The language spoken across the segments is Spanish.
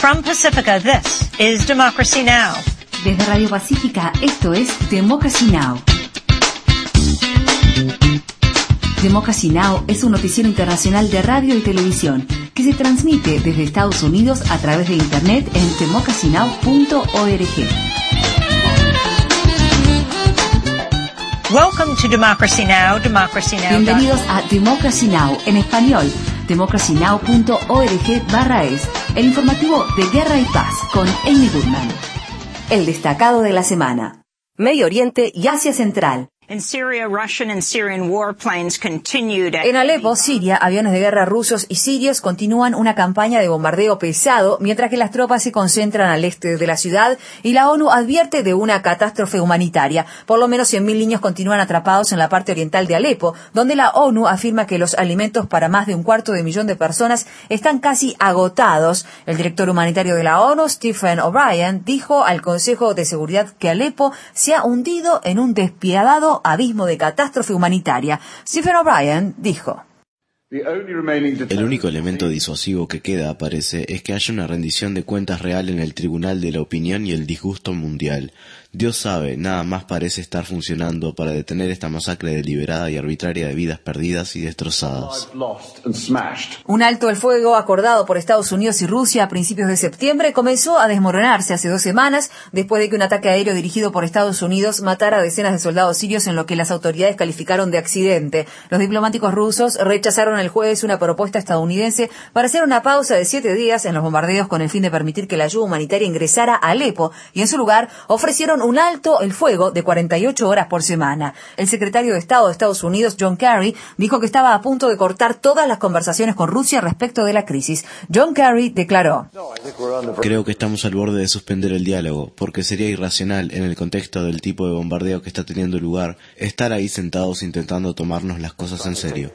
From Pacifica, this is Democracy Now! Desde Radio Pacífica, esto es Democracy Now! Democracy Now! Es un noticiero internacional de radio y televisión que se transmite desde Estados Unidos a través de Internet en democracynow.org. Welcome to Democracy Now! Democracy Now! Bienvenidos a Democracy Now! En español, democracynow.org/es, el informativo de Guerra y Paz con Amy Goodman. El destacado de la semana. Medio Oriente y Asia Central. En Alepo, Siria, aviones de guerra rusos y sirios continúan una campaña de bombardeo pesado mientras que las tropas se concentran al este de la ciudad y la ONU advierte de una catástrofe humanitaria. Por lo menos 100.000 niños continúan atrapados en la parte oriental de Alepo, donde la ONU afirma que los alimentos para más de 250.000 personas están casi agotados. El director humanitario de la ONU, Stephen O'Brien, dijo al Consejo de Seguridad que Alepo se ha hundido en un despiadado abismo de catástrofe humanitaria. Stephen O'Brien dijo: el único elemento disuasivo que queda, parece, es que haya una rendición de cuentas real en el Tribunal de la Opinión y el Disgusto Mundial. Dios sabe, nada más parece estar funcionando para detener esta masacre deliberada y arbitraria de vidas perdidas y destrozadas. Un alto el fuego acordado por Estados Unidos y Rusia a principios de septiembre comenzó a desmoronarse hace 2 semanas después de que un ataque aéreo dirigido por Estados Unidos matara a decenas de soldados sirios en lo que las autoridades calificaron de accidente. Los diplomáticos rusos rechazaron el jueves una propuesta estadounidense para hacer una pausa de 7 días en los bombardeos con el fin de permitir que la ayuda humanitaria ingresara a Alepo y en su lugar ofrecieron un alto el fuego de 48 horas por semana. El secretario de Estado de Estados Unidos, John Kerry, dijo que estaba a punto de cortar todas las conversaciones con Rusia respecto de la crisis. John Kerry declaró: creo que estamos al borde de suspender el diálogo, porque sería irracional, en el contexto del tipo de bombardeo que está teniendo lugar, estar ahí sentados intentando tomarnos las cosas en serio.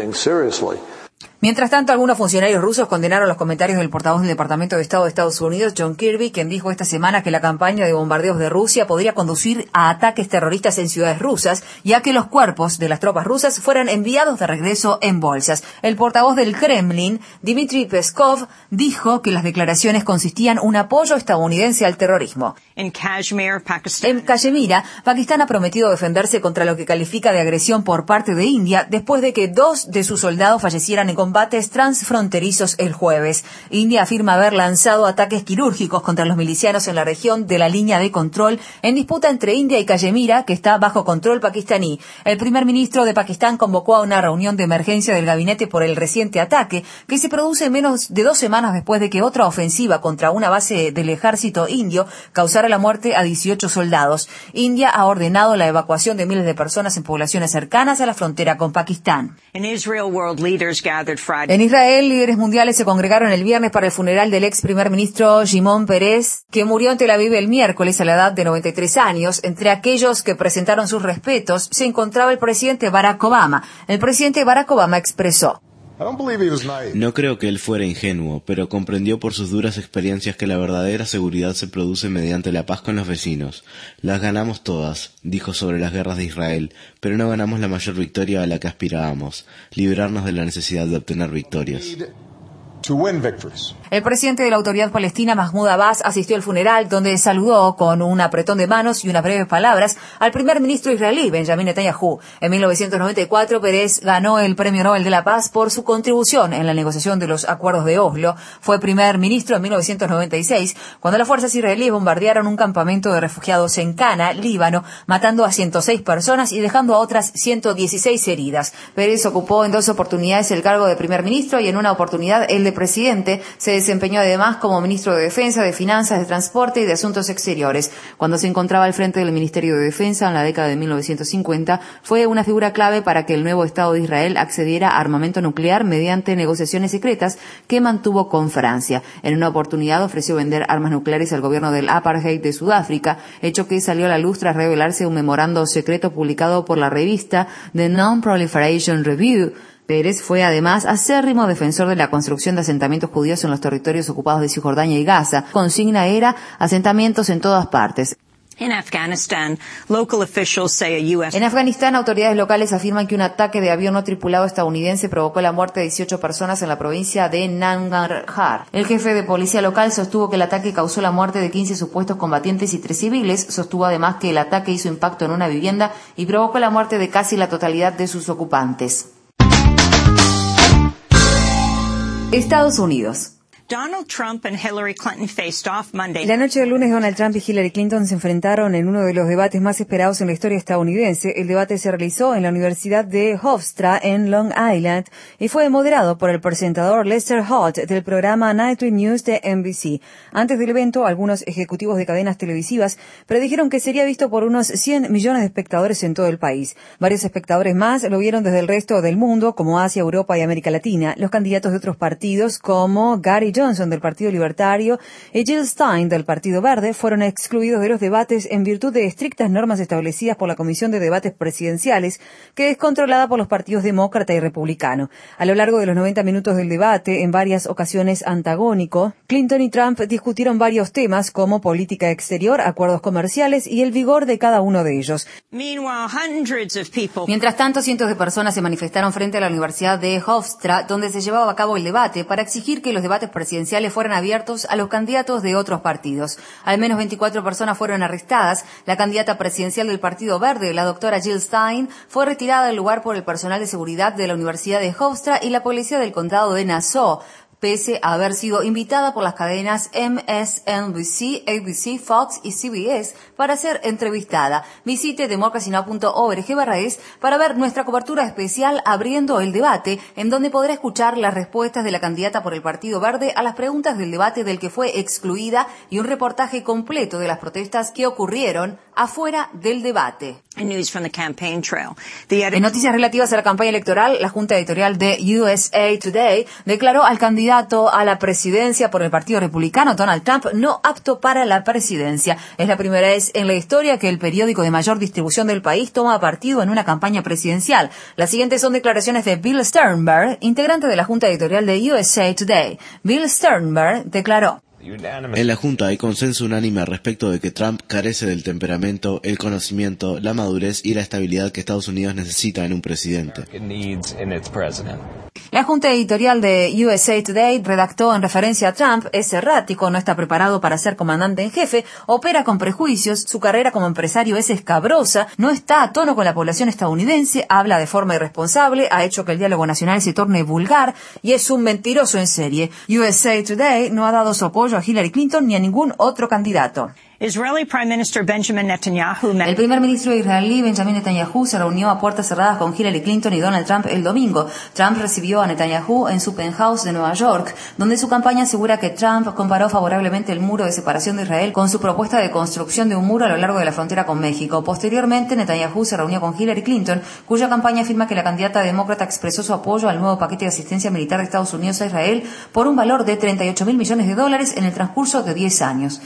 Mientras tanto, algunos funcionarios rusos condenaron los comentarios del portavoz del Departamento de Estado de Estados Unidos, John Kirby, quien dijo esta semana que la campaña de bombardeos de Rusia podría conducir a ataques terroristas en ciudades rusas, ya que los cuerpos de las tropas rusas fueran enviados de regreso en bolsas. El portavoz del Kremlin, Dmitry Peskov, dijo que las declaraciones consistían en un apoyo estadounidense al terrorismo. En Kashmir, Pakistán ha prometido defenderse contra lo que califica de agresión por parte de India después de que 2 de sus soldados fallecieran en combates transfronterizos el jueves. India afirma haber lanzado ataques quirúrgicos contra los milicianos en la región de la línea de control en disputa entre India y Kashmir, que está bajo control pakistaní. El primer ministro de Pakistán convocó a una reunión de emergencia del gabinete por el reciente ataque, que se produce menos de 2 semanas después de que otra ofensiva contra una base del ejército indio causara la muerte a 18 soldados. India ha ordenado la evacuación de miles de personas en poblaciones cercanas a la frontera con Pakistán. En Israel, líderes mundiales se congregaron el viernes para el funeral del ex primer ministro Shimon Peres, que murió en Tel Aviv el miércoles a la edad de 93 años. Entre aquellos que presentaron sus respetos se encontraba el presidente Barack Obama. El presidente Barack Obama expresó: no creo que él fuera ingenuo, pero comprendió por sus duras experiencias que la verdadera seguridad se produce mediante la paz con los vecinos. Las ganamos todas, dijo sobre las guerras de Israel, pero no ganamos la mayor victoria a la que aspirábamos, librarnos de la necesidad de obtener victorias. El presidente de la Autoridad Palestina, Mahmoud Abbas, asistió al funeral, donde saludó con un apretón de manos y unas breves palabras al primer ministro israelí, Benjamin Netanyahu. En 1994, Peres ganó el Premio Nobel de la Paz por su contribución en la negociación de los acuerdos de Oslo. Fue primer ministro en 1996, cuando las fuerzas israelíes bombardearon un campamento de refugiados en Cana, Líbano, matando a 106 personas y dejando a otras 116 heridas. Peres ocupó en 2 oportunidades el cargo de primer ministro y en una oportunidad el de presidente. Se desempeñó además como ministro de Defensa, de Finanzas, de Transporte y de Asuntos Exteriores. Cuando se encontraba al frente del Ministerio de Defensa en la década de 1950, fue una figura clave para que el nuevo Estado de Israel accediera a armamento nuclear mediante negociaciones secretas que mantuvo con Francia. En una oportunidad ofreció vender armas nucleares al gobierno del apartheid de Sudáfrica, hecho que salió a la luz tras revelarse un memorando secreto publicado por la revista The Non-Proliferation Review. Peres fue además acérrimo defensor de la construcción de asentamientos judíos en los territorios ocupados de Cisjordania y Gaza. Consigna era asentamientos en todas partes. En Afganistán, autoridades locales afirman que un ataque de avión no tripulado estadounidense provocó la muerte de 18 personas en la provincia de Nangarhar. El jefe de policía local sostuvo que el ataque causó la muerte de 15 supuestos combatientes y 3 civiles. Sostuvo además que el ataque hizo impacto en una vivienda y provocó la muerte de casi la totalidad de sus ocupantes. Estados Unidos. Donald Trump and Hillary Clinton faced off Monday. La noche del lunes, Donald Trump y Hillary Clinton se enfrentaron en uno de los debates más esperados en la historia estadounidense. El debate se realizó en la Universidad de Hofstra en Long Island y fue moderado por el presentador Lester Holt del programa Nightly News de NBC. Antes del evento, algunos ejecutivos de cadenas televisivas predijeron que sería visto por unos 100 millones de espectadores en todo el país. Varios espectadores más lo vieron desde el resto del mundo, como Asia, Europa y América Latina. Los candidatos de otros partidos, como Gary Johnson del Partido Libertario y Jill Stein del Partido Verde, fueron excluidos de los debates en virtud de estrictas normas establecidas por la Comisión de Debates Presidenciales, que es controlada por los partidos demócrata y republicano. A lo largo de los 90 minutos del debate, en varias ocasiones antagónico, Clinton y Trump discutieron varios temas como política exterior, acuerdos comerciales y el vigor de cada uno de ellos. Mientras tanto, cientos de personas se manifestaron frente a la Universidad de Hofstra, donde se llevaba a cabo el debate, para exigir que los debates presidenciales fueran abiertos a los candidatos de otros partidos. Al menos 24 personas fueron arrestadas. La candidata presidencial del Partido Verde, la doctora Jill Stein, fue retirada del lugar por el personal de seguridad de la Universidad de Hofstra y la policía del condado de Nassau, pese a haber sido invitada por las cadenas MSNBC, ABC, Fox y CBS para ser entrevistada. Visite democracynow.org/es para ver nuestra cobertura especial abriendo el debate, en donde podrá escuchar las respuestas de la candidata por el Partido Verde a las preguntas del debate del que fue excluida y un reportaje completo de las protestas que ocurrieron afuera del debate. En noticias relativas a la campaña electoral, la junta editorial de USA Today declaró al candidato a la presidencia por el Partido Republicano, Donald Trump, no apto para la presidencia. Es la primera vez en la historia que el periódico de mayor distribución del país toma partido en una campaña presidencial. Las siguientes son declaraciones de Bill Sternberg, integrante de la junta editorial de USA Today. Bill Sternberg declaró: en la Junta hay consenso unánime al respecto de que Trump carece del temperamento, el conocimiento, la madurez y la estabilidad que Estados Unidos necesita en un presidente. La junta editorial de USA Today redactó en referencia a Trump: es errático, no está preparado para ser comandante en jefe, opera con prejuicios, su carrera como empresario es escabrosa, no está a tono con la población estadounidense, habla de forma irresponsable, ha hecho que el diálogo nacional se torne vulgar y es un mentiroso en serie. USA Today no ha dado su apoyo a Hillary Clinton ni a ningún otro candidato. El primer ministro israelí Benjamin Netanyahu se reunió a puertas cerradas con Hillary Clinton y Donald Trump el domingo. Trump recibió a Netanyahu en su penthouse de Nueva York, donde su campaña asegura que Trump comparó favorablemente el muro de separación de Israel con su propuesta de construcción de un muro a lo largo de la frontera con México. Posteriormente, Netanyahu se reunió con Hillary Clinton, cuya campaña afirma que la candidata demócrata expresó su apoyo al nuevo paquete de asistencia militar de Estados Unidos a Israel por un valor de $38.000 millones en el transcurso de 10 años.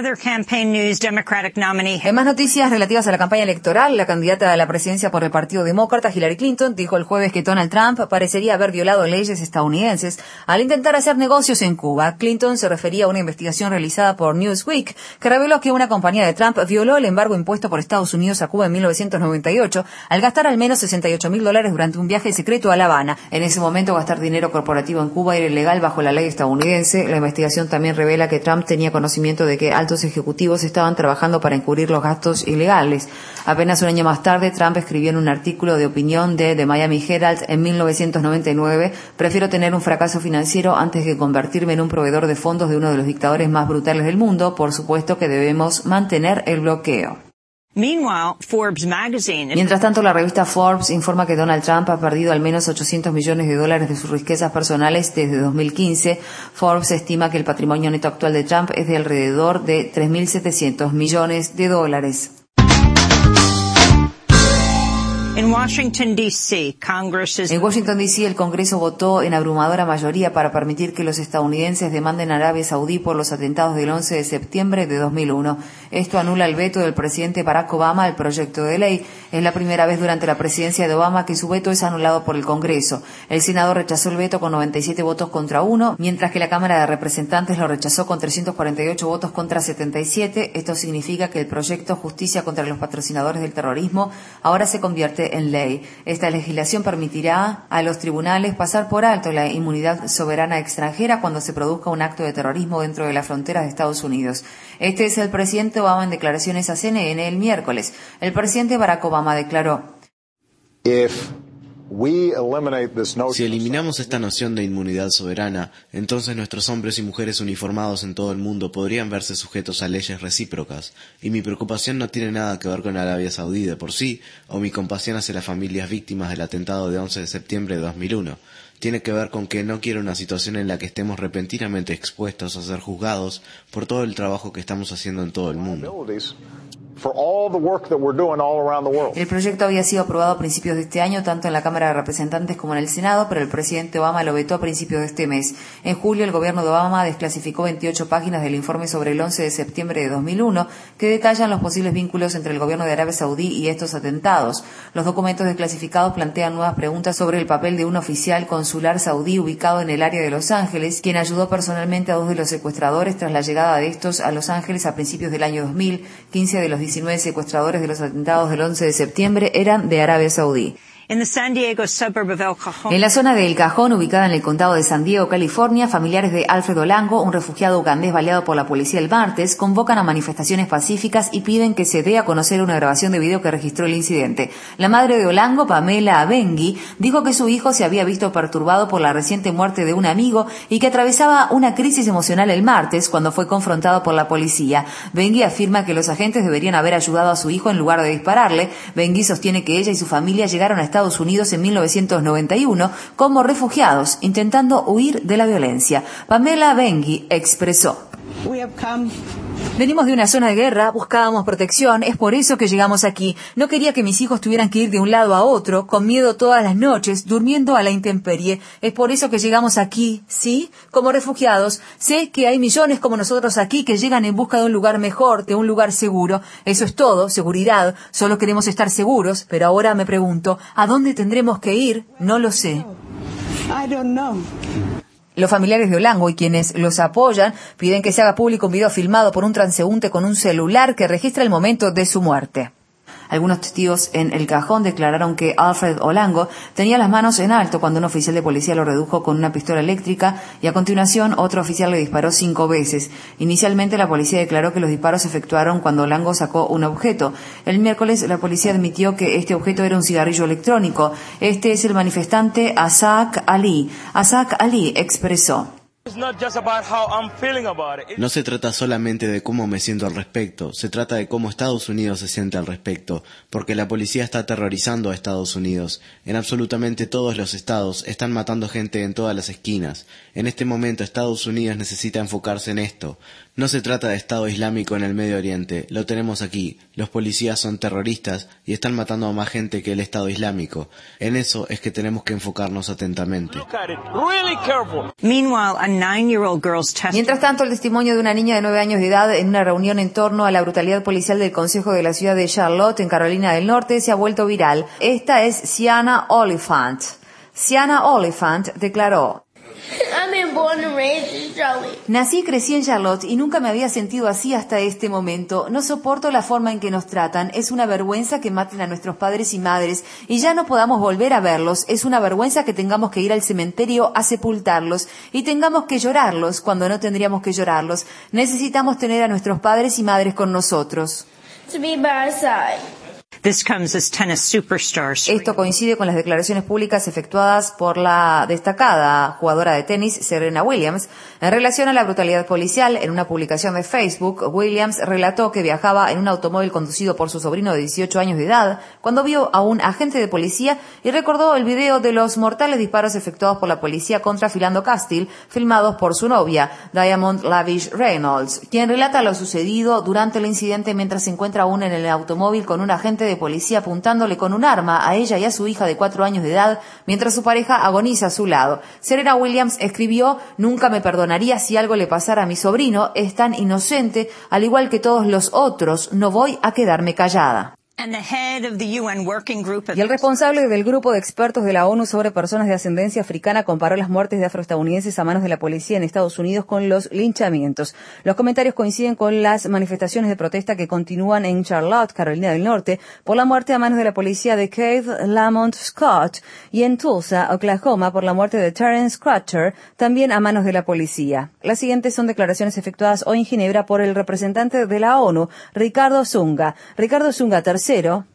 En más noticias relativas a la campaña electoral, la candidata a la presidencia por el Partido Demócrata, Hillary Clinton, dijo el jueves que Donald Trump parecería haber violado leyes estadounidenses al intentar hacer negocios en Cuba. Clinton se refería a una investigación realizada por Newsweek que reveló que una compañía de Trump violó el embargo impuesto por Estados Unidos a Cuba en 1998 al gastar al menos $68.000 durante un viaje secreto a La Habana. En ese momento, gastar dinero corporativo en Cuba era ilegal bajo la ley estadounidense. La investigación también revela que Trump tenía conocimiento de que altos ejecutivos estaban trabajando para encubrir los gastos ilegales. Apenas un año más tarde, Trump escribió en un artículo de opinión de The Miami Herald en 1999: prefiero tener un fracaso financiero antes que convertirme en un proveedor de fondos de uno de los dictadores más brutales del mundo. Por supuesto que debemos mantener el bloqueo. Mientras tanto, la revista Forbes informa que Donald Trump ha perdido al menos $800 millones de sus riquezas personales desde 2015. Forbes estima que el patrimonio neto actual de Trump es de alrededor de $3.700 millones. In Washington, D.C., Congress is... En Washington, D.C., el Congreso votó en abrumadora mayoría para permitir que los estadounidenses demanden a Arabia Saudí por los atentados del 11 de septiembre de 2001. Esto anula el veto del presidente Barack Obama al proyecto de ley. Es la primera vez durante la presidencia de Obama que su veto es anulado por el Congreso. El Senado rechazó el veto con 97 votos contra 1, mientras que la Cámara de Representantes lo rechazó con 348 votos contra 77. Esto significa que el proyecto Justicia contra los patrocinadores del terrorismo ahora se convierte en ley. Esta legislación permitirá a los tribunales pasar por alto la inmunidad soberana extranjera cuando se produzca un acto de terrorismo dentro de las fronteras de Estados Unidos. Este es el presidente Obama en declaraciones a CNN el miércoles. El presidente Barack Obama declaró: Si eliminamos esta noción de inmunidad soberana, entonces nuestros hombres y mujeres uniformados en todo el mundo podrían verse sujetos a leyes recíprocas, y mi preocupación no tiene nada que ver con Arabia Saudí de por sí, o mi compasión hacia las familias víctimas del atentado de 11 de septiembre de 2001. Tiene que ver con que no quiero una situación en la que estemos repentinamente expuestos a ser juzgados por todo el trabajo que estamos haciendo en todo el mundo. El proyecto había sido aprobado a principios de este año, tanto en la Cámara de Representantes como en el Senado, pero el presidente Obama lo vetó a principios de este mes. En julio, el gobierno de Obama desclasificó 28 páginas del informe sobre el 11 de septiembre de 2001, que detallan los posibles vínculos entre el gobierno de Arabia Saudí y estos atentados. Los documentos desclasificados plantean nuevas preguntas sobre el papel de un oficial consular saudí ubicado en el área de Los Ángeles, quien ayudó personalmente a 2 de los secuestradores tras la llegada de estos a Los Ángeles a principios del año 2000. 15 de los 19 secuestradores de los atentados del 11 de septiembre eran de Arabia Saudí. In the San Diego suburb of El Cajon. En la zona de El Cajón, ubicada en el condado de San Diego, California, familiares de Alfred Olango, un refugiado ugandés baleado por la policía el martes, convocan a manifestaciones pacíficas y piden que se dé a conocer una grabación de video que registró el incidente. La madre de Olango, Pamela Abengi, dijo que su hijo se había visto perturbado por la reciente muerte de un amigo y que atravesaba una crisis emocional el martes cuando fue confrontado por la policía. Bengi afirma que los agentes deberían haber ayudado a su hijo en lugar de dispararle. Bengi sostiene que ella y su familia llegaron a Estados Unidos en 1991 como refugiados, intentando huir de la violencia. Pamela Bengi expresó: venimos de una zona de guerra, buscábamos protección, es por eso que llegamos aquí. No quería que mis hijos tuvieran que ir de un lado a otro, con miedo todas las noches, durmiendo a la intemperie. Es por eso que llegamos aquí, ¿sí? Como refugiados. Sé que hay millones como nosotros aquí que llegan en busca de un lugar mejor, de un lugar seguro. Eso es todo, seguridad. Solo queremos estar seguros, pero ahora me pregunto, ¿a dónde tendremos que ir? No lo sé. Los familiares de Olango y quienes los apoyan piden que se haga público un video filmado por un transeúnte con un celular que registra el momento de su muerte. Algunos testigos en El Cajón declararon que Alfred Olango tenía las manos en alto cuando un oficial de policía lo redujo con una pistola eléctrica y a continuación otro oficial le disparó 5 veces. Inicialmente la policía declaró que los disparos se efectuaron cuando Olango sacó un objeto. El miércoles la policía admitió que este objeto era un cigarrillo electrónico. Este es el manifestante Asaq Ali. Asaq Ali expresó: no se trata solamente de cómo me siento al respecto, se trata de cómo Estados Unidos se siente al respecto, porque la policía está aterrorizando a Estados Unidos. En absolutamente todos los estados están matando gente en todas las esquinas. En este momento Estados Unidos necesita enfocarse en esto. No se trata de Estado Islámico en el Medio Oriente, lo tenemos aquí. Los policías son terroristas y están matando a más gente que el Estado Islámico. En eso es que tenemos que enfocarnos atentamente. Meanwhile, a 9-year-old girl's testimony. Mientras tanto, el testimonio de una niña de 9 años de edad en una reunión en torno a la brutalidad policial del Consejo de la ciudad de Charlotte, en Carolina del Norte, se ha vuelto viral. Esta es Sienna Oliphant. Sienna Oliphant declaró: nací y crecí en Charlotte y nunca me había sentido así hasta este momento. No soporto la forma en que nos tratan. Es una vergüenza que maten a nuestros padres y madres y ya no podamos volver a verlos. Es una vergüenza que tengamos que ir al cementerio a sepultarlos y tengamos que llorarlos cuando no tendríamos que llorarlos. Necesitamos tener a nuestros padres y madres con nosotros. This comes as tennis superstars. Esto coincide con las declaraciones públicas efectuadas por la destacada jugadora de tenis Serena Williams en relación a la brutalidad policial. En una publicación de Facebook, Williams relató que viajaba en un automóvil conducido por su sobrino de 18 años de edad cuando vio a un agente de policía y recordó el video de los mortales disparos efectuados por la policía contra Philando Castile, filmados por su novia, Diamond Lavish Reynolds, quien relata lo sucedido durante el incidente mientras se encuentra aún en el automóvil con un agente de de policía apuntándole con un arma a ella y a su hija de 4 años de edad, mientras su pareja agoniza a su lado. Serena Williams escribió: «Nunca me perdonaría si algo le pasara a mi sobrino, es tan inocente, al igual que todos los otros, no voy a quedarme callada». Y el responsable del grupo de expertos de la ONU sobre personas de ascendencia africana comparó las muertes de afroestadounidenses a manos de la policía en Estados Unidos con los linchamientos. Los comentarios coinciden con las manifestaciones de protesta que continúan en Charlotte, Carolina del Norte, por la muerte a manos de la policía de Keith Lamont Scott, y en Tulsa, Oklahoma, por la muerte de Terence Crutcher, también a manos de la policía. Las siguientes son declaraciones efectuadas hoy en Ginebra por el representante de la ONU, Ricardo Zunga. Ricardo Zunga, tercero.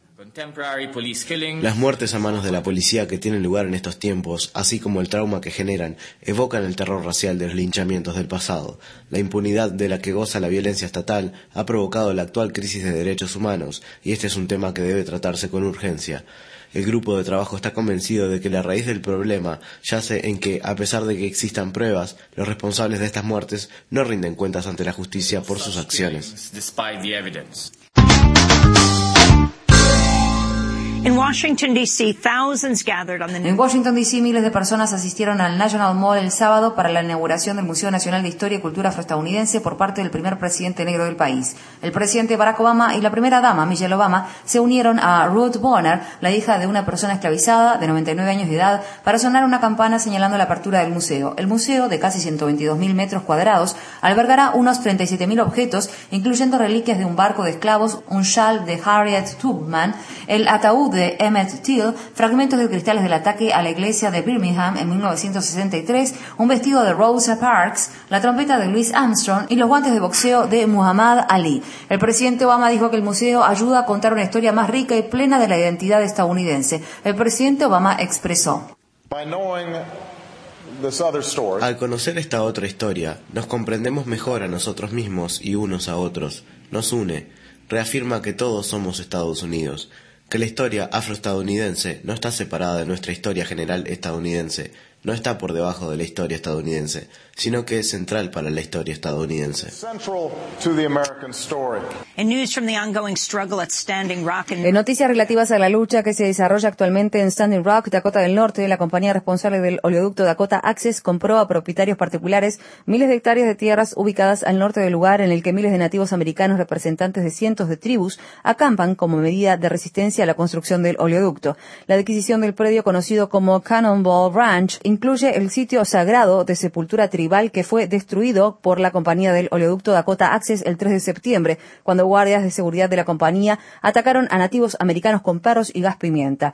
Las muertes a manos de la policía que tienen lugar en estos tiempos, así como el trauma que generan, evocan el terror racial de los linchamientos del pasado. La impunidad de la que goza la violencia estatal ha provocado la actual crisis de derechos humanos, y este es un tema que debe tratarse con urgencia. El grupo de trabajo está convencido de que la raíz del problema yace en que, a pesar de que existan pruebas, los responsables de estas muertes no rinden cuentas ante la justicia por sus acciones. En Washington, D.C., miles de personas asistieron al National Mall el sábado para la inauguración del Museo Nacional de Historia y Cultura Afroestadounidense por parte del primer presidente negro del país. El presidente Barack Obama y la primera dama, Michelle Obama, se unieron a Ruth Bonner, la hija de una persona esclavizada de 99 años de edad, para sonar una campana señalando la apertura del museo. El museo, de casi 122.000 metros cuadrados, albergará unos 37.000 objetos, incluyendo reliquias de un barco de esclavos, un chal de Harriet Tubman, el ataúd de Emmett Till, fragmentos de cristales del ataque a la iglesia de Birmingham en 1963, un vestido de Rosa Parks, la trompeta de Louis Armstrong y los guantes de boxeo de Muhammad Ali. El presidente Obama dijo que el museo ayuda a contar una historia más rica y plena de la identidad estadounidense. El presidente Obama expresó: Al conocer esta otra historia, nos comprendemos mejor a nosotros mismos y unos a otros. Nos une, reafirma que todos somos Estados Unidos, que la historia afroestadounidense no está separada de nuestra historia general estadounidense, no está por debajo de la historia estadounidense, sino que es central para la historia estadounidense. En noticias relativas a la lucha que se desarrolla actualmente en Standing Rock, Dakota del Norte, la compañía responsable del oleoducto Dakota Access compró a propietarios particulares miles de hectáreas de tierras ubicadas al norte del lugar en el que miles de nativos americanos, representantes de cientos de tribus, acampan como medida de resistencia a la construcción del oleoducto. La adquisición del predio conocido como Cannonball Ranch incluye el sitio sagrado de sepultura tribal que fue destruido por la compañía del oleoducto Dakota Access el 3 de septiembre, cuando guardias de seguridad de la compañía atacaron a nativos americanos con perros y gas pimienta.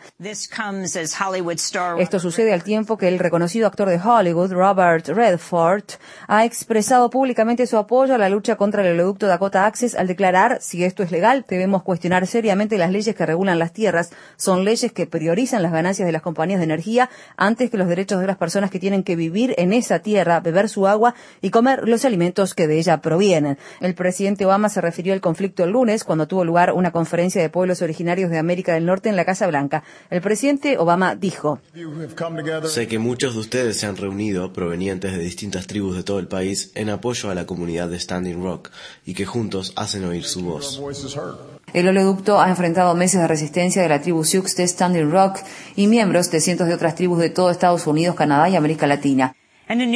Esto sucede al tiempo que el reconocido actor de Hollywood, Robert Redford, ha expresado públicamente su apoyo a la lucha contra el oleoducto Dakota Access al declarar: si esto es legal, debemos cuestionar seriamente las leyes que regulan las tierras. Son leyes que priorizan las ganancias de las compañías de energía antes que los derechos de las personas que tienen que vivir en esa tierra, beber su agua y comer los alimentos que de ella provienen. El presidente Obama se refirió al conflicto el lunes cuando tuvo lugar una conferencia de pueblos originarios de América del Norte en la Casa Blanca. El presidente Obama dijo: sé que muchos de ustedes se han reunido, provenientes de distintas tribus de todo el país, en apoyo a la comunidad de Standing Rock, y que juntos hacen oír su voz. El oleoducto ha enfrentado meses de resistencia de la tribu Sioux de Standing Rock y miembros de cientos de otras tribus de todo Estados Unidos, Canadá y América Latina. Y en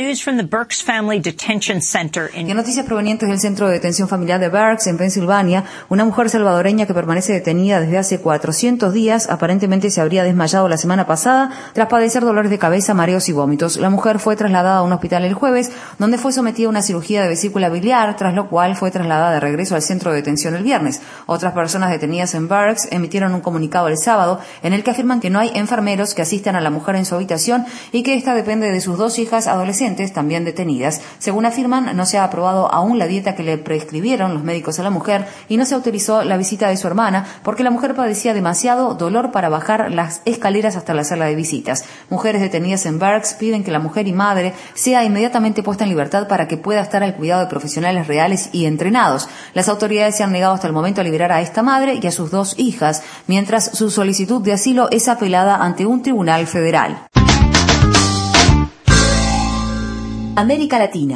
noticias provenientes del Centro de Detención Familiar de Berks, en Pensilvania, una mujer salvadoreña que permanece detenida desde hace 400 días aparentemente se habría desmayado la semana pasada tras padecer dolores de cabeza, mareos y vómitos. La mujer fue trasladada a un hospital el jueves, donde fue sometida a una cirugía de vesícula biliar, tras lo cual fue trasladada de regreso al centro de detención el viernes. Otras personas detenidas en Berks emitieron un comunicado el sábado en el que afirman que no hay enfermeros que asistan a la mujer en su habitación y que ésta depende de sus 2 hijas adolescentes también detenidas. Según afirman, no se ha aprobado aún la dieta que le prescribieron los médicos a la mujer y no se autorizó la visita de su hermana porque la mujer padecía demasiado dolor para bajar las escaleras hasta la sala de visitas. Mujeres detenidas en Berks piden que la mujer y madre sea inmediatamente puesta en libertad para que pueda estar al cuidado de profesionales reales y entrenados. Las autoridades se han negado hasta el momento a liberar a esta madre y a sus 2 hijas, mientras su solicitud de asilo es apelada ante un tribunal federal. América Latina.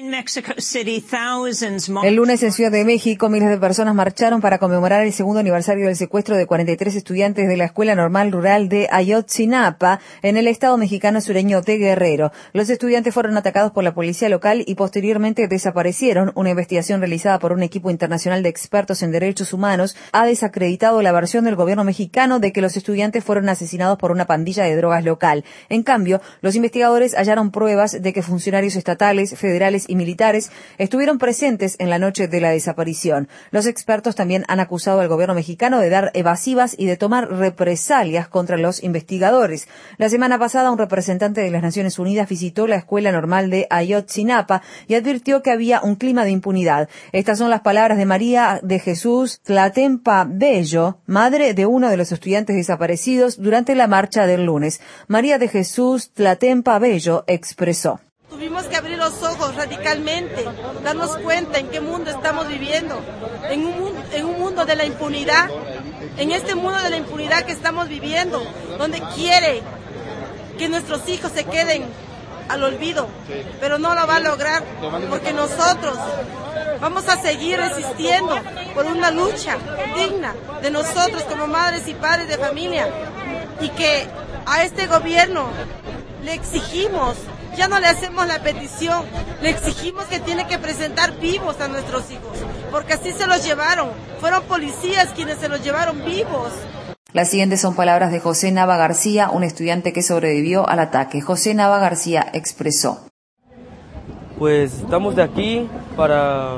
El lunes en Ciudad de México, miles de personas marcharon para conmemorar el segundo aniversario del secuestro de 43 estudiantes de la Escuela Normal Rural de Ayotzinapa, en el estado mexicano sureño de Guerrero. Los estudiantes fueron atacados por la policía local y posteriormente desaparecieron. Una investigación realizada por un equipo internacional de expertos en derechos humanos ha desacreditado la versión del gobierno mexicano de que los estudiantes fueron asesinados por una pandilla de drogas local. En cambio, los investigadores hallaron pruebas de que funcionarios estatales, federales y militares estuvieron presentes en la noche de la desaparición. Los expertos también han acusado al gobierno mexicano de dar evasivas y de tomar represalias contra los investigadores. La semana pasada, un representante de las Naciones Unidas visitó la Escuela Normal de Ayotzinapa y advirtió que había un clima de impunidad. Estas son las palabras de María de Jesús Tlatempa Bello, madre de uno de los estudiantes desaparecidos durante la marcha del lunes. María de Jesús Tlatempa Bello expresó: Tuvimos que abrir los ojos radicalmente, darnos cuenta en qué mundo estamos viviendo, en un mundo de la impunidad, en este mundo de la impunidad que estamos viviendo, donde quiere que nuestros hijos se queden al olvido, pero no lo va a lograr, porque nosotros vamos a seguir resistiendo por una lucha digna de nosotros como madres y padres de familia, y que a este gobierno le exigimos, ya no le hacemos la petición, le exigimos que tiene que presentar vivos a nuestros hijos, porque así se los llevaron, fueron policías quienes se los llevaron vivos. Las siguientes son palabras de José Nava García, un estudiante que sobrevivió al ataque. José Nava García expresó: Pues estamos de aquí para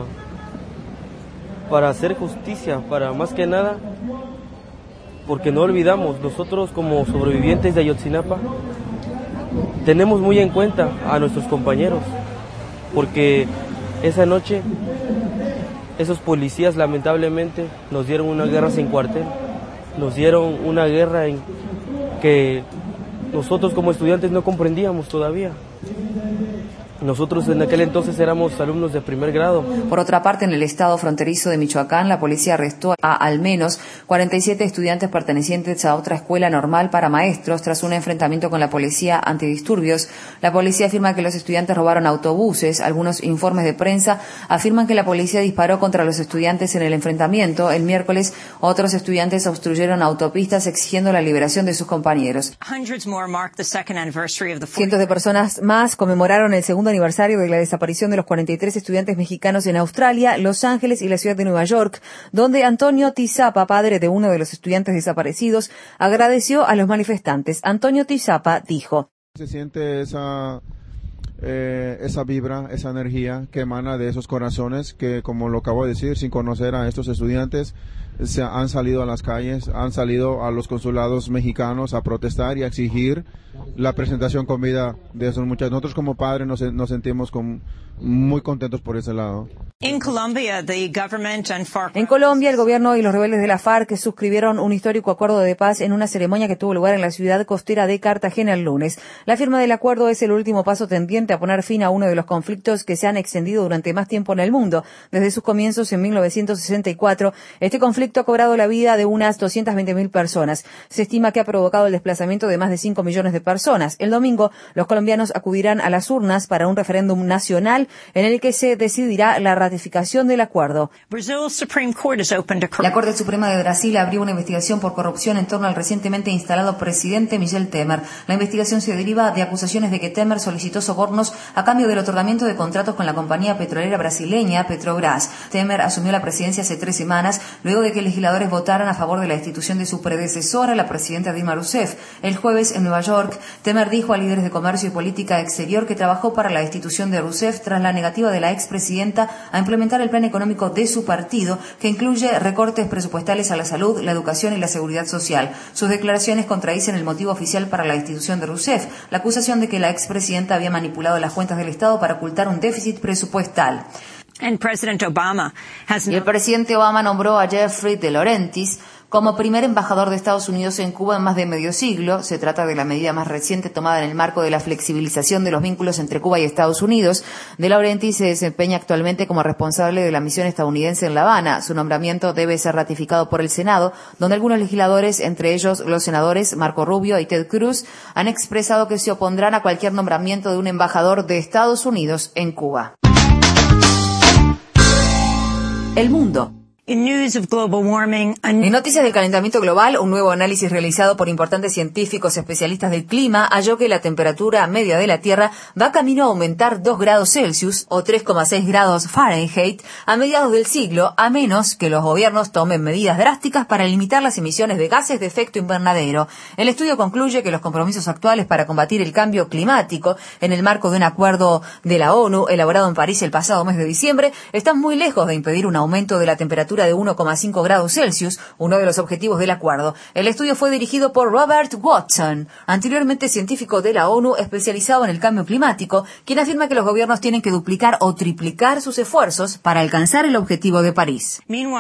hacer justicia, para más que nada, porque no olvidamos, nosotros como sobrevivientes de Ayotzinapa, tenemos muy en cuenta a nuestros compañeros, porque esa noche esos policías lamentablemente nos dieron una guerra sin cuartel, nos dieron una guerra en que nosotros como estudiantes no comprendíamos todavía. Nosotros en aquel entonces éramos alumnos de primer grado. Por otra parte, en el estado fronterizo de Michoacán, la policía arrestó a al menos 47 estudiantes pertenecientes a otra escuela normal para maestros tras un enfrentamiento con la policía antidisturbios. La policía afirma que los estudiantes robaron autobuses. Algunos informes de prensa afirman que la policía disparó contra los estudiantes en el enfrentamiento. El miércoles, otros estudiantes obstruyeron autopistas exigiendo la liberación de sus compañeros. Cientos de personas más conmemoraron el segundo aniversario de la desaparición de los 43 estudiantes mexicanos en Australia, Los Ángeles y la ciudad de Nueva York, donde Antonio Tizapa, padre de uno de los estudiantes desaparecidos, agradeció a los manifestantes. Antonio Tizapa dijo: Se siente esa vibra, esa energía que emana de esos corazones que, como lo acabo de decir, sin conocer a estos estudiantes, se han salido a las calles, han salido a los consulados mexicanos a protestar y a exigir la presentación con vida de esos muchachos. Nosotros como padres nos sentimos muy contentos por ese lado. En Colombia, el gobierno y los rebeldes de la FARC suscribieron un histórico acuerdo de paz en una ceremonia que tuvo lugar en la ciudad costera de Cartagena el lunes. La firma del acuerdo es el último paso tendiente a poner fin a uno de los conflictos que se han extendido durante más tiempo en el mundo. Desde sus comienzos en 1964, este conflicto ha cobrado la vida de unas 220.000 personas. Se estima que ha provocado el desplazamiento de más de 5 millones de personas. El domingo, los colombianos acudirán a las urnas para un referéndum nacional en el que se decidirá la ratificación del acuerdo. La Corte Suprema de Brasil abrió una investigación por corrupción en torno al recientemente instalado presidente Michel Temer. La investigación se deriva de acusaciones de que Temer solicitó sobornos a cambio del otorgamiento de contratos con la compañía petrolera brasileña Petrobras. Temer asumió la presidencia hace 3 semanas, luego de que legisladores votaran a favor de la destitución de su predecesora, la presidenta Dilma Rousseff. El jueves, en Nueva York, Temer dijo a líderes de comercio y política exterior que trabajó para la destitución de Rousseff tras la negativa de la expresidenta a implementar el plan económico de su partido, que incluye recortes presupuestales a la salud, la educación y la seguridad social. Sus declaraciones contradicen el motivo oficial para la destitución de Rousseff, la acusación de que la expresidenta había manipulado las cuentas del Estado para ocultar un déficit presupuestal. Y el presidente Obama nombró a Jeffrey De Laurentiis como primer embajador de Estados Unidos en Cuba en más de medio siglo. Se trata de la medida más reciente tomada en el marco de la flexibilización de los vínculos entre Cuba y Estados Unidos. De Laurentiis se desempeña actualmente como responsable de la misión estadounidense en La Habana. Su nombramiento debe ser ratificado por el Senado, donde algunos legisladores, entre ellos los senadores Marco Rubio y Ted Cruz, han expresado que se opondrán a cualquier nombramiento de un embajador de Estados Unidos en Cuba. El Mundo. In news of global warming, En noticias del calentamiento global, un nuevo análisis realizado por importantes científicos especialistas del clima halló que la temperatura media de la Tierra va camino a aumentar 2 grados Celsius o 3,6 grados Fahrenheit a mediados del siglo, a menos que los gobiernos tomen medidas drásticas para limitar las emisiones de gases de efecto invernadero. El estudio concluye que los compromisos actuales para combatir el cambio climático en el marco de un acuerdo de la ONU elaborado en París el pasado mes de diciembre están muy lejos de impedir un aumento de la temperatura de 1,5 grados Celsius, uno de los objetivos del acuerdo. El estudio fue dirigido por Robert Watson, anteriormente científico de la ONU especializado en el cambio climático, quien afirma que los gobiernos tienen que duplicar o triplicar sus esfuerzos para alcanzar el objetivo de París.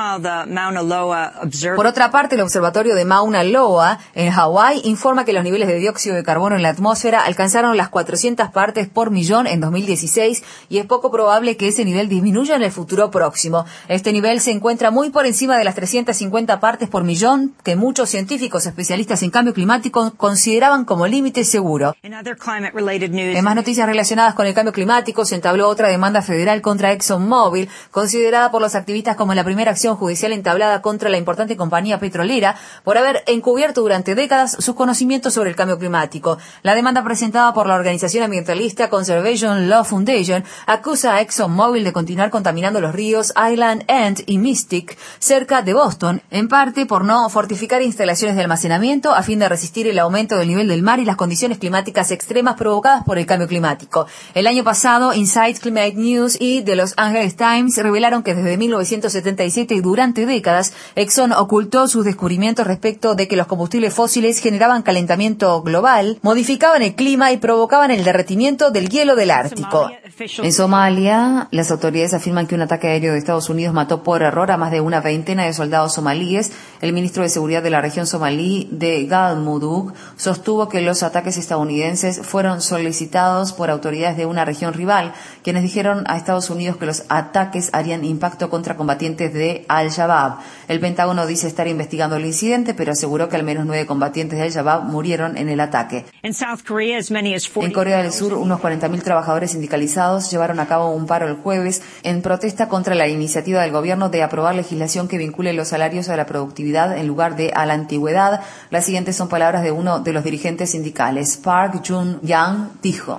Por otra parte, el observatorio de Mauna Loa, en Hawái, informa que los niveles de dióxido de carbono en la atmósfera alcanzaron las 400 partes por millón en 2016 y es poco probable que ese nivel disminuya en el futuro próximo. Este nivel se encuentra muy por encima de las 350 partes por millón que muchos científicos especialistas en cambio climático consideraban como límite seguro. En más noticias relacionadas con el cambio climático, se entabló otra demanda federal contra ExxonMobil, considerada por los activistas como la primera acción judicial entablada contra la importante compañía petrolera por haber encubierto durante décadas sus conocimientos sobre el cambio climático. La demanda presentada por la organización ambientalista Conservation Law Foundation acusa a ExxonMobil de continuar contaminando los ríos Island End y Mystic cerca de Boston, en parte por no fortificar instalaciones de almacenamiento a fin de resistir el aumento del nivel del mar y las condiciones climáticas extremas provocadas por el cambio climático. El año pasado, Inside Climate News y The Los Angeles Times revelaron que desde 1977 y durante décadas, Exxon ocultó sus descubrimientos respecto de que los combustibles fósiles generaban calentamiento global, modificaban el clima y provocaban el derretimiento del hielo del Ártico. En Somalia, las autoridades afirman que un ataque aéreo de Estados Unidos mató por error a más de una veintena de soldados somalíes. El ministro de Seguridad de la región somalí de Galmudug sostuvo que los ataques estadounidenses fueron solicitados por autoridades de una región rival, quienes dijeron a Estados Unidos que los ataques harían impacto contra combatientes de Al-Shabaab. El Pentágono dice estar investigando el incidente, pero aseguró que al menos 9 combatientes de Al-Shabaab murieron en el ataque. En Corea del Sur, unos 40.000 trabajadores sindicalizados llevaron a cabo un paro el jueves en protesta contra la iniciativa del gobierno de aprobar legislación que vincule los salarios a la productividad en lugar de a la antigüedad. Las siguientes son palabras de uno de los dirigentes sindicales. Park Jun-yang dijo: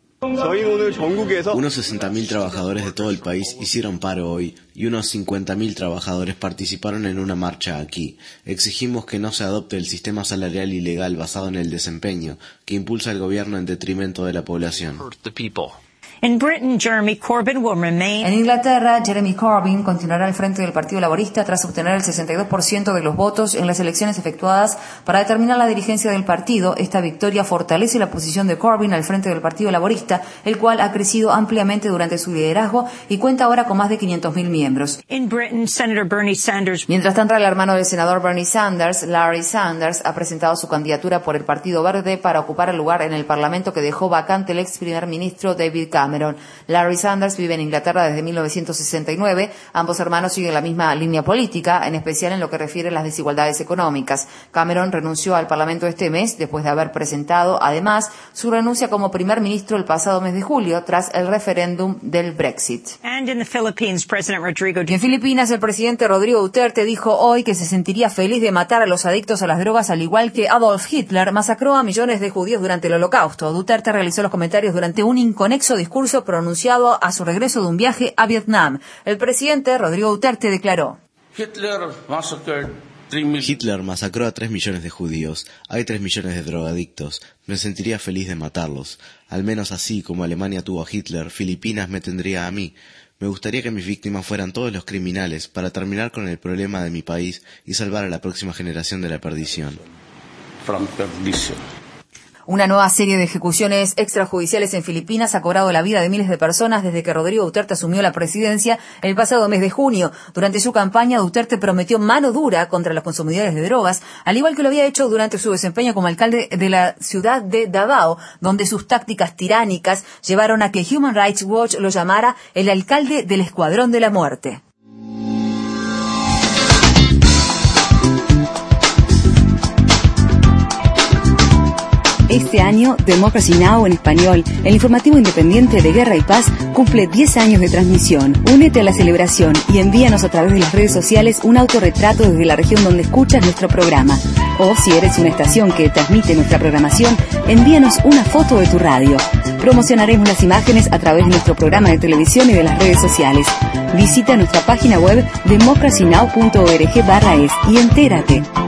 Unos 60.000 trabajadores de todo el país hicieron paro hoy y unos 50.000 trabajadores participaron en una marcha aquí. Exigimos que no se adopte el sistema salarial ilegal basado en el desempeño, que impulsa el gobierno en detrimento de la población. In Britain, Jeremy Corbyn will remain. En Inglaterra, Jeremy Corbyn continuará al frente del Partido Laborista tras obtener el 62% de los votos en las elecciones efectuadas para determinar la dirigencia del partido. Esta victoria fortalece la posición de Corbyn al frente del Partido Laborista, el cual ha crecido ampliamente durante su liderazgo y cuenta ahora con más de 500.000 miembros. In Britain, Senator Bernie Sanders. Mientras tanto, el hermano del senador Bernie Sanders, Larry Sanders, ha presentado su candidatura por el Partido Verde para ocupar el lugar en el Parlamento que dejó vacante el ex primer ministro David Cameron. Larry Sanders vive en Inglaterra desde 1969. Ambos hermanos siguen la misma línea política, en especial en lo que refiere a las desigualdades económicas. Cameron renunció al Parlamento este mes después de haber presentado, además, su renuncia como primer ministro el pasado mes de julio tras el referéndum del Brexit. And in the Philippines, President Rodrigo En Filipinas, el presidente Rodrigo Duterte dijo hoy que se sentiría feliz de matar a los adictos a las drogas, al igual que Adolf Hitler masacró a millones de judíos durante el Holocausto. Duterte realizó los comentarios durante un inconexo discurso pronunciado a su regreso de un viaje a Vietnam. El presidente Rodrigo Duterte declaró: Hitler masacró a 3 millones de judíos. Hay 3 millones de drogadictos. Me sentiría feliz de matarlos. Al menos así como Alemania tuvo a Hitler, Filipinas me tendría a mí. Me gustaría que mis víctimas fueran todos los criminales para terminar con el problema de mi país y salvar a la próxima generación de la perdición. Una nueva serie de ejecuciones extrajudiciales en Filipinas ha cobrado la vida de miles de personas desde que Rodrigo Duterte asumió la presidencia el pasado mes de junio. Durante su campaña, Duterte prometió mano dura contra los consumidores de drogas, al igual que lo había hecho durante su desempeño como alcalde de la ciudad de Davao, donde sus tácticas tiránicas llevaron a que Human Rights Watch lo llamara el alcalde del Escuadrón de la Muerte. Este año, Democracy Now! En español, el informativo independiente de Guerra y Paz, cumple 10 años de transmisión. Únete a la celebración y envíanos a través de las redes sociales un autorretrato desde la región donde escuchas nuestro programa. O si eres una estación que transmite nuestra programación, envíanos una foto de tu radio. Promocionaremos las imágenes a través de nuestro programa de televisión y de las redes sociales. Visita nuestra página web democracynow.org/es y entérate.